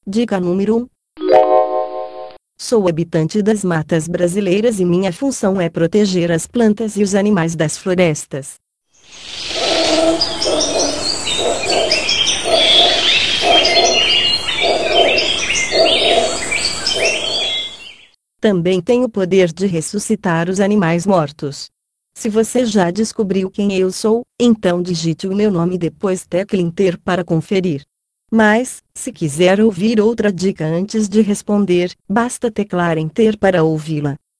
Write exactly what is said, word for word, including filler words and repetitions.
Dica número um. Sou habitante das matas brasileiras e minha função é proteger as plantas e os animais das florestas. Também tenho o poder de ressuscitar os animais mortos. Se você já descobriu quem eu sou, então digite o meu nome e depois tecle Enter para conferir. Mas, se quiser ouvir outra dica antes de responder, basta teclar Enter para ouvi-la.